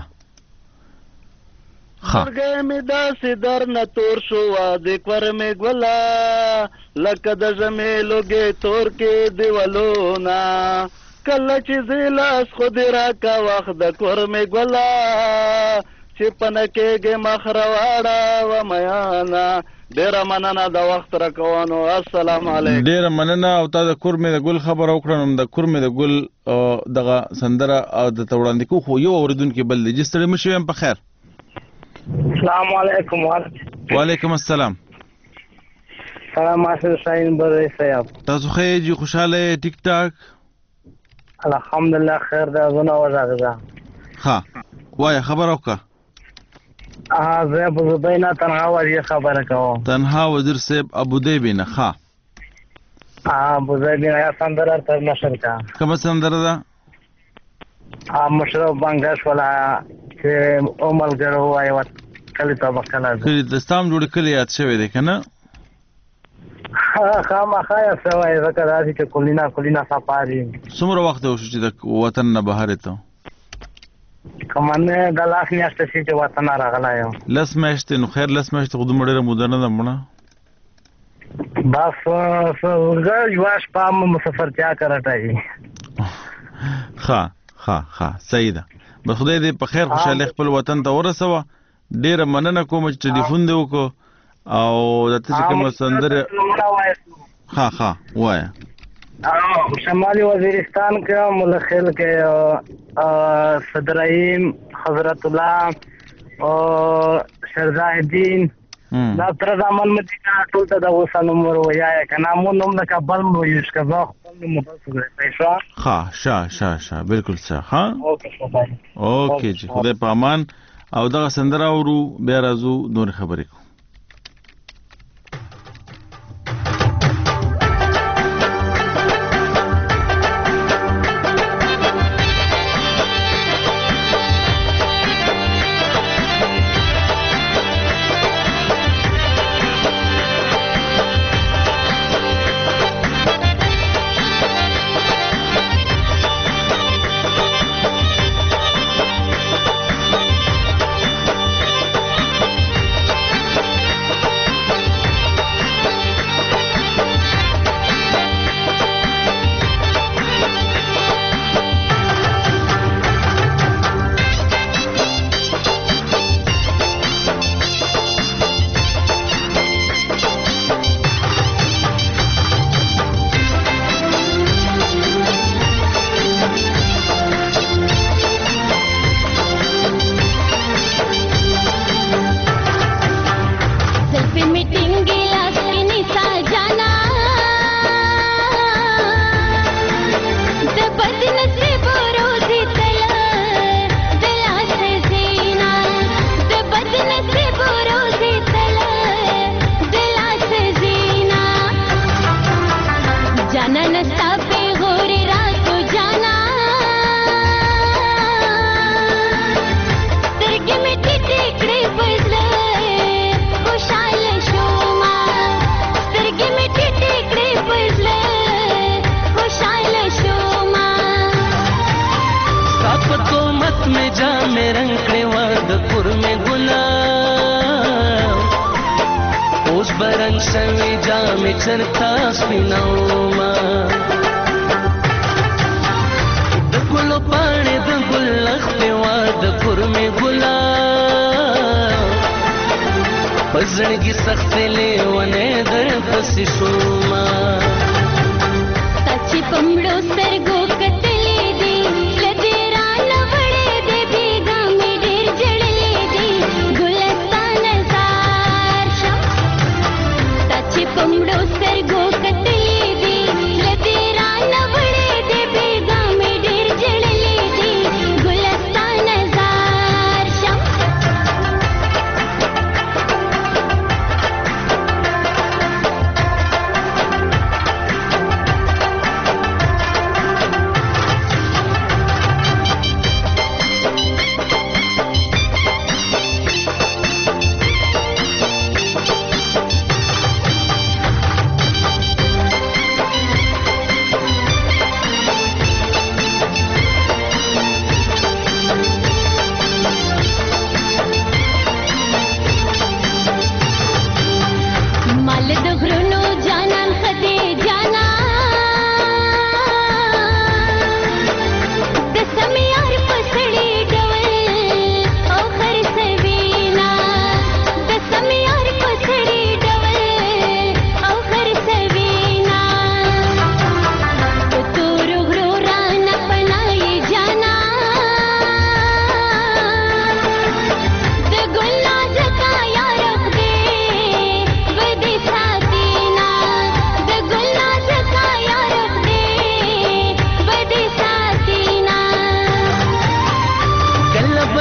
مرګ می داسې در نه تور شو د کور می ګولا لکه د ژمې لوګې تور کې دیوالونه کله چې زیلاس خود راکا وخت د کور می ګولا چې پنکېږي مخ رواړه و میانا. ډېره مننه د وخت راکوانو. السلام علیکم. ډېره مننه. او تا د کور می د ګل خبره وکړه نو د کور می د ګل دغه سندره او د توړاندې کو خو یو اوریدونکو بل دی چې ستړي مشي په خیر. السلام علیکم. وعلیکم السلام. سلام علیکم شاهین بری صاحب. تاسو خیر جی خوشاله ټیک ټاک؟ الحمدلله خیر ده. زونه وځه. ها وای خبر اوکا. زه ابو ظبي نه تنها وزیر خبره کوم. تنها وزیر صاحب ابو ظبي نه. ها ابو ظبي نه سندره تر نشر کا. کوم سندره ده؟ مشرف بنگش ولا چې عمل ګرو وای وت کلی ته وکړه. کلی د استام جوړ کلی یاد شوی دی کنه؟ خامخا یا سوای زکه راځي چې کولینا سفاری. څومره وخت وشو چې د وطن نه بهر ته؟ کمنه د لاس میاشتې چې وطن راغلی یم. لس میاشتې. نو خیر لس میاشتې خو دومره ډېره موده نه ده مړه. بس زه یوه شپه مسافرتیا کرټی. ها صحیح ده. به خدای دې په خیر خوشاله خپل وطن ته ورسوه. ډېره مننه کوم چې ټلیفون دې وکړو او د ته چې کومه سندره. ها وایه. شمالي وزیرستان کې ملخل کې صدرعیم حضرت الله او شهزاد الدین دا تر زمان مدینه ټول ته د وسه نمبر وایي کنه مو نوم د کابل مو یوش کبا خپل نوم پېښه. شا بالکل صح. ها اوکے جی خدای په امان. او دغه سندره اورو بیا راځو نور خبرې کوو.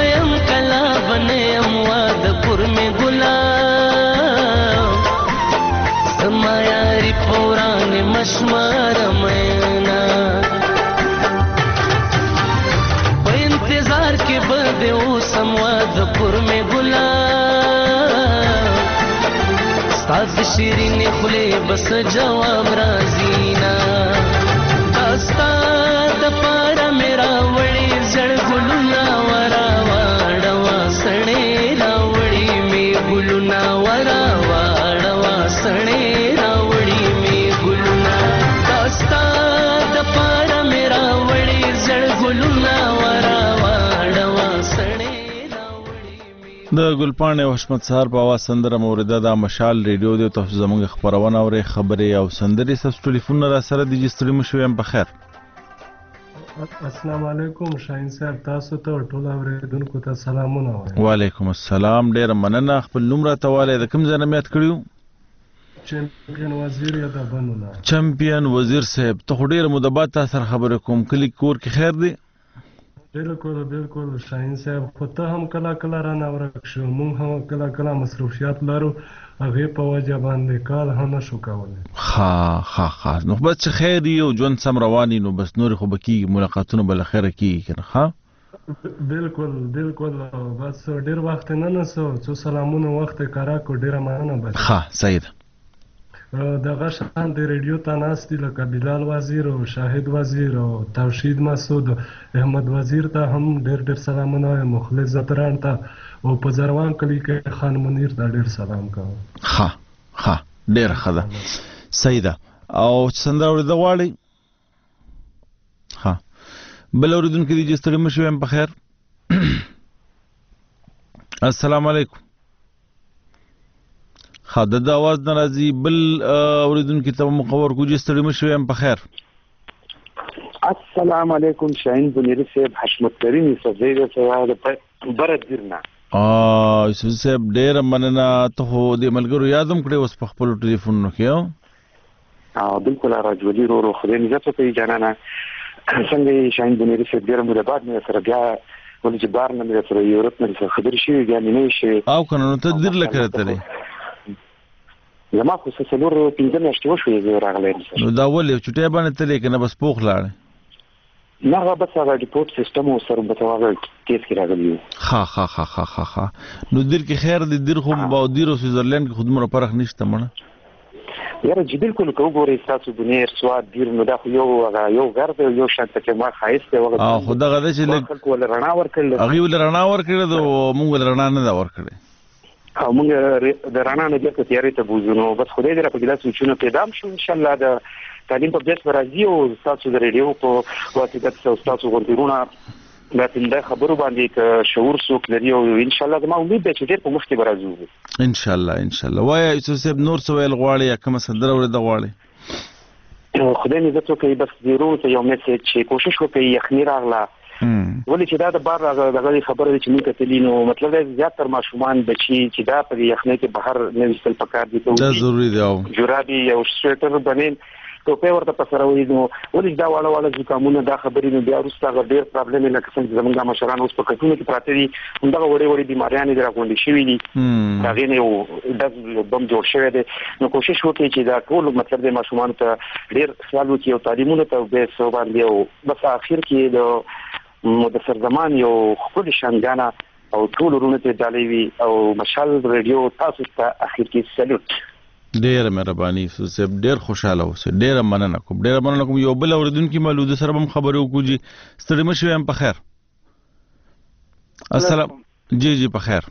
بیم کلا بنیم واد پر میں گلاب زما یاری پوران مشمار مینا په انتظار کې بد اوسم واد پر میں گلاب ستاد شیرین خله بس جواب رازینا داستا د پاره میرا وړي زړ ګلونا ورا واړوا سړې راوړي می ګلونا ورا واړوا سړې راوړي می ګلونا داستا د پاره میرا وړي زړ ګلونا ورا واړوا سړې د ګلپاڼې او حشمت سهار په आवाज سندره مورده د مشال ریډیو د تاسو زموږ خبرونه او خبرې او سندري سس ټلیفون را سره د جستړي مشویم په خیر. السلام علیکم شاهین صاحب تاسو ته ټول اوریدونکو ته سلامونه وایم. وعلیکم السلام ډیر مننه خپل نوم را تواله د کوم ځای نه میات کړیو؟ چمپیون وزیر یا د بنونه. چمپیون وزیر صاحب ته ډیر مدبات سره خبرې کوم کلی کور کې خیر دی؟ بالکل شاهین صاحب خو ته هم کله کله را نه ورک شو مونږ هم کله کله مصروفیات لرو هغه په وجه باندې کال هم نشو کولی. ها نو بس چې خیر دی او ژوند سم رواني نو بس نور خو بکی ملاقاتونه بل خیر کیږي کنه. ها بالکل بس ډیر وخت نه نسو څو سلامونه وخت کارا کو ډیر مننه بس. ها سید دغه شان د ریډیو ته ناست دي لکه بلال وزیر او شاهد وزیر او توشید مسعود احمد وزیر ته هم ډیر سلامونه مخلص زتران ته او په زروان کلی کې خان منیر ته ډیر سلام کوم. ها ډیر خدا سیده او څنګه اورید غواړي؟ ها بل اوریدونکو دي چې ستړي مشوم په خیر. السلام علیکم. خاده د आवाज ناراضي بل اوریدونکو ته مخور کو چې ستړي مشوم په خیر. السلام علیکم شاهین بنيري صاحب حشمت کریم صاحب د برد درنا یوسف صاحب ډیر مننه ته د ملګرو یادم کړې اوس په خپل ټلیفون نو کې بالکل راجولي رو خدای دې زړه ته جانانه څنګه شاهین بنيري صاحب ډیر مو بعد مې سره بیا ولې چې بار نه مې سره یورپ نه خبر شي بیا نه شي او کنه نو ته ډیر لکه راته زما خو څه څلور 15 میاشتې وشوې زه راغلی نو دا ولې چټي باندې تلې کنه بس پوخ لاړ نه بس هغه ریپورت سیستم او سره به تواغه کیس کې راغلی. ها نو دیر کې خیر دې دیر خو باودیر او سویزرلند کې خودمره فرق نشته مړه یاره چې بالکل کو ګورې تاسو بنیر سواد دیر نو دا خو یو غرد یو شانت کې ما خایسته وغه خدا غده چې ول رڼا ورکړل هغه ول رڼا ورکړل او مونږ ول رڼا نه دا ورکړل او مونږ د رڼا نه د تیارې ته بوزونو بس خدای دې را په ګلاس وچونه پیدا شو ان شاء الله د تعلیم په بیس راځي او تاسو د ریډیو په واسطه تاسو غوړتونه دا څنګه خبرو باندې ک شعور سوک لري او ان شاء الله زما امید ده چې ډېر په مخ کې راځو ان شاء الله وای یوسف صاحب نور سوال غواړي یا کوم سندره ورته غواړي خدای دې زه کوي بس ډیرو ته یو میسج چې کوشش وکړي یخنی راغله ولې چې دا د بار دغه خبره چې موږ کتلی نو مطلب دا زیات تر ماشومان بچي چې دا په یخنۍ کې بهر نه وستل پکار دي دا ضروری دی او جورابي او سویټر باندې ټوپه ورته پسره وې نو ولې دا واړه زکامونه دا خبرې نو بیا وروسته ډېر پرابلم نه کسان زمونږ مشران اوس په کټونه کې پراته دي دا وړې بیماریاں دي راغونډې شوې دي دا غینه یو د بم جوړ شوی دی نو کوشش وکړي چې دا ټول مطلب د ماشومان ته ډېر خیال وکړي او تعلیمونه ته به سو باندې او بس اخر کې د مدثر زمان یو خپل شاندانه او ټول ورونه ته دالوي او مشال ریډیو تاسو ته اخر کې سلوټ. ډیر مهرباني صاحب ډیر خوشاله اوسه ډیر مننه کوم یو بل اوریدونکو مولود سره هم خبرو کوجی ستړي مشوم په خیر. السلام جی په خیر.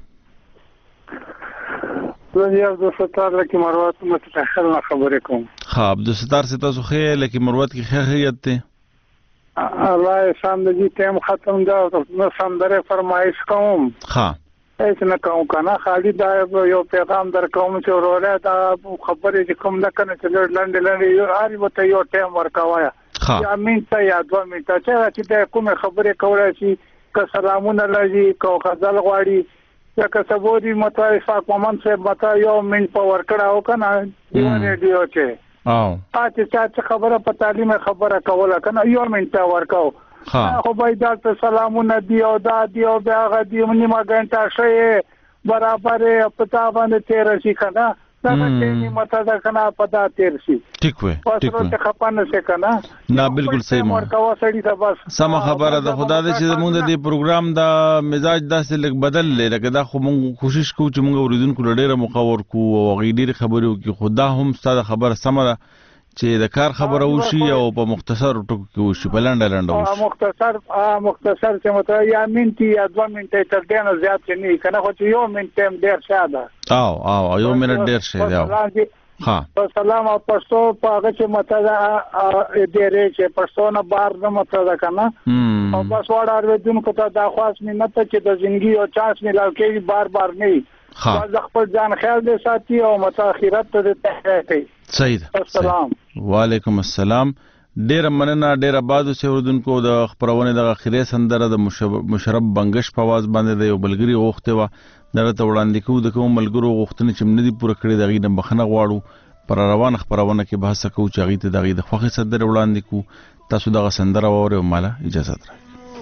زه عبد الستار لکه مروت متأخر خبرې کوم. عبد الستار سے تاسو خیر لکه مروت کی خیریت ته الله سام دې ټیم ختم دا نو سم درې فرمایش کوم. هیڅ نه کوم کنه خالي دا یو پیغام در کوم چې وروره دا خبرې چې کوم نه کنه چې لنډ یو هر وته یو ټیم ورکاوه یا منټه یا 2 منټه چې کوم خبرې کولای شي که سلامونه لږی کو غزل غواړي یا که سبودي متوافق مومن سے متا یو منټ په ورکړاو کنه دیو ریډیو چې چې خبره په تعلیم خبره کوله کنه یو منټه ورکاو خو به دا سلامونه دی او دا دی او بیا هغه دی نیمه ګنټه شي برابر پتا باندې تیر شي کنه دا کې نیمه تا کنه پتا تیر شي ٹھیک وي ٹھیک وي ته خپانه شي کنه نه بالکل صحیح مو ورکوا سړی ته بس سم خبره ده خدا دې چې موږ د پروګرام دا مزاج داسې لګ بدل لکه دا خو موږ کوشش کوو چې موږ اوریدونکو ډېر مخاور کو او غیډیر خبرو کې خدا هم ستاسو خبره سم ده چې د کار خبره وشي او په مختصر ټکو کې وشي په لنډه وشي مختصر چې مته یا منټي یا 2 منټه تر دې نه زیات نه کنه خو چې یو منټ هم ډیر شاده او یو منټ ډیر شي دا ها سلام او پښتو په هغه چې مته دا دې رې چې پښتو نه بار نه مته دا کنه او بس وړ اوریدونکو ته دا خاص نه ته چې د ژوندۍ او چانس ملاو کوي بار نه دا خپل ځان خیال دې ساتي او متأخرت ته ته کوي صحیح السلام وعلیکم السلام ډیر مننه ډیر آباد اوسئ اوردونکو د خبرونه د اخیری سندره د مشرب بنگش په आवाज باندې د یو بلګری غوښته و درته وړاندې کوو د کوم ملګرو غوښتنې چې مندي پوره کړی دغه د بخنه غواړو پر روان خبرونه کې بحث کوو چې هغه ته دغه د خوخي صدر وړاندې کوو تاسو دغه سندره وره مالا اجازه درکړئ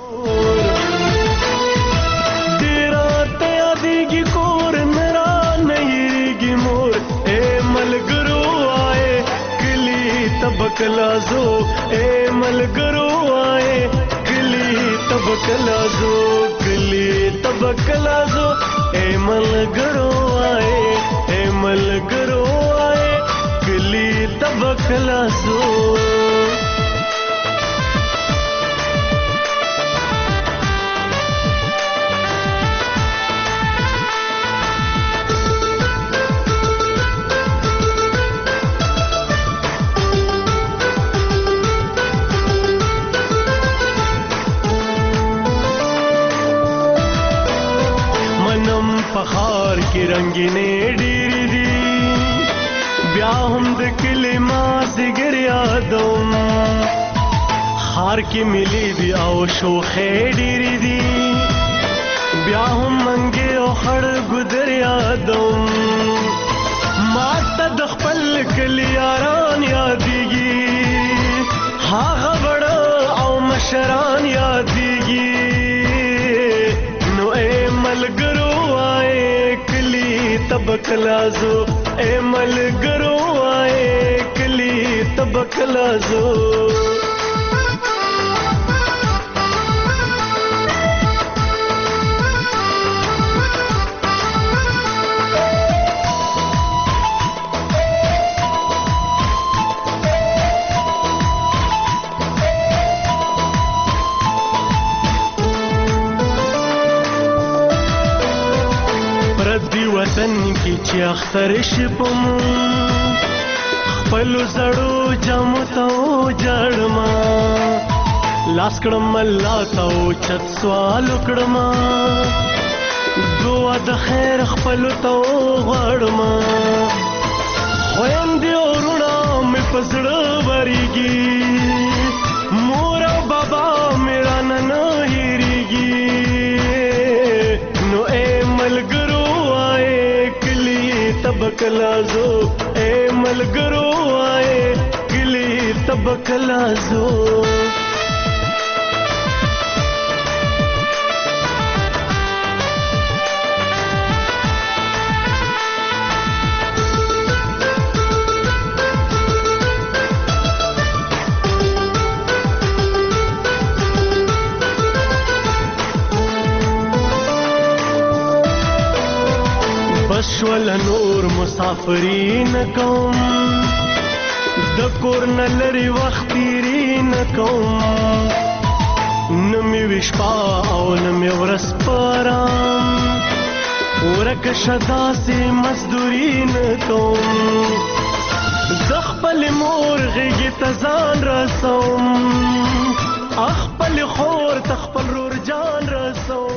تبکلازو اے ملګرو آئے کلی تبکلازو کلی تبکلازو اے ملګرو آئے کلی تبکلازو پخار کی رنگینې ډېرې دي بیا هم د کلي مازدیګر یادوم خار کې ملي دي او شوخې ډېرې دي بیا هم منګې او خړ ګودر یادوم ما ته د خپل کلي یاران یادېږي هغه وړه او مشران یادېږي نو اے ملګرو تبکلازو اے ملګرو آئے کلی تبکلازو وطن کی چې اختر شپم خپل زړو جامو ته جړما لاس کړم الله ته چت سوال کړم دعا د خیر خپل ته غړما خويندې اورونه مې پزړه وريږي مور او بابا میرا نن هېریږي نو اے ملګرو تبکلازو اے ملګرو آئے کلی تبکلازو بشول نور مسافرین کوم د کور نه لري وخت تیرین کوم نمی وشپا او نمی ورس پارام ورک شدا سی مزدورین کوم د خپل مور غیږ ته ځان رسوم خپل خور ته خپل رور جان رسوم